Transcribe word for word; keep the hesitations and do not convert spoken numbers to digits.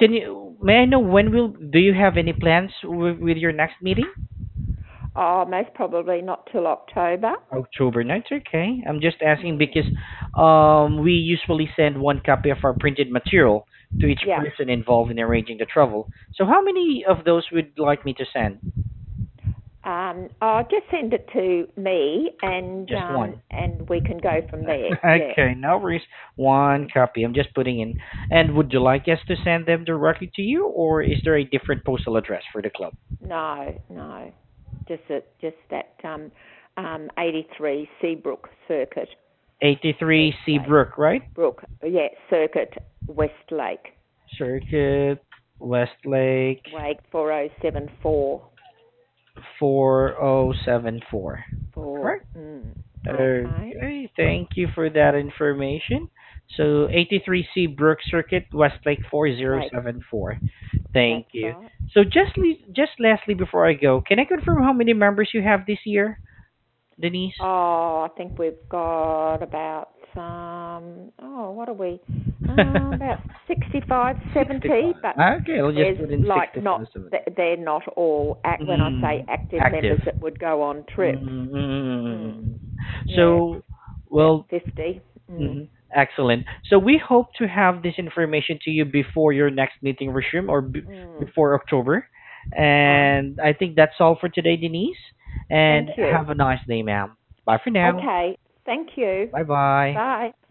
can you may I know when will do you have any plans with, with your next meeting? Oh, most probably not till October. October ninth, okay. I'm just asking because um, we usually send one copy of our printed material to each Yeah. person involved in arranging the travel. So how many of those would like me to send? Um, oh, just send it to me, and Just um, one. and we can go from there. Yeah. Okay, no worries. One copy. I'm just putting in. And would you like us to send them directly to you, or is there a different postal address for the club? No, no. Just at just that um, um, eighty-three Seabrook Circuit, eighty-three Westlake. Seabrook, right? Brook, yeah, Circuit, Westlake, Circuit, Westlake, Wake four oh seven four. four oh seven four. Four. Correct? Mm, okay. Okay, thank you for that information. So eighty-three C Brook Circuit, Westlake Lake. four oh seven four. Thank That's you. right. So just le- just lastly before I go, can I confirm how many members you have this year, Denise? Oh, I think we've got about um. Oh, what are we? Uh, about sixty-five, seventy. sixty-five. But Okay, I'll just there's put in like not. sixty-five, seventy. th- They're not all. Act, when I say Mm, active active. members that would go on trips. Mm, Mm, yeah, so, about well, fifty. Mm, mhm, excellent. So we hope to have this information to you before your next meeting resume or b- mm. before October. Right. And I think that's all for today, Denise. Thank And you. have a nice day, ma'am. Bye for now. Okay. Thank you. Bye bye. Bye.